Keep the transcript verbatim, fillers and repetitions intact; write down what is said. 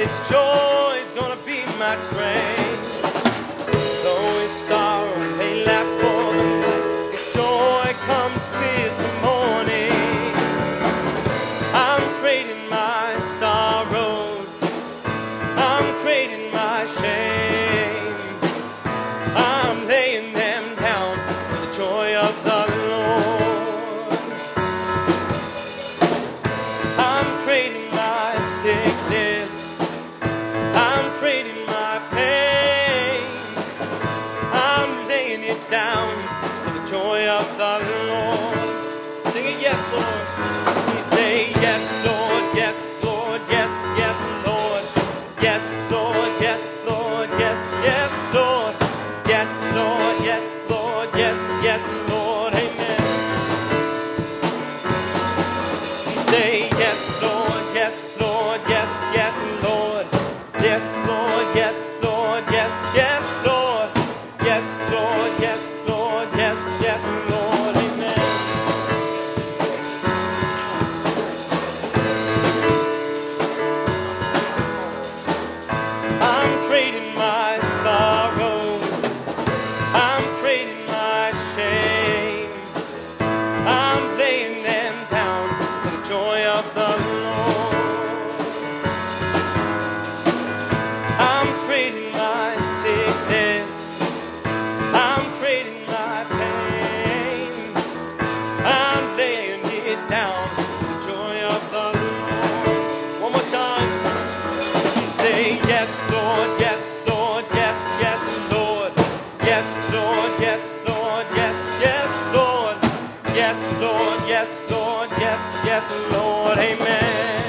Joy's gonna be my strength. Though it's sorrow may last for the night, His joy comes with the morning. I'm trading my sorrows, I'm trading my shame, I'm laying them down for the joy of the Lord. I'm trading my sickness, I'm trading my pain, I'm laying it down for the joy of the Lord. Sing it, yes, Lord. We say yes, Lord, yes, Lord, yes, yes, Lord. Yes, Lord, yes, Lord, yes, yes, Lord. Yes, Lord, yes, Lord, yes, yes, Lord, amen. We say yes, Lord, yes, Lord, yes, yes, Lord. Yes, Lord, yes, Lord, yes, yes, Lord. Yes, Lord, yes, Lord, yes, yes, Lord, amen. I'm trading my sorrows, I'm trading my shame, I'm laying them down for the joy of the Lord. I'm trading my sickness, I'm trading my pain, I'm laying it down for the joy of the Lord. One more time. Say yes, Lord, yes, Lord, yes, yes, Lord. Yes, Lord, yes, Lord, yes, yes, Lord. Yes, Lord, yes, Lord, yes, yes, Lord, amen.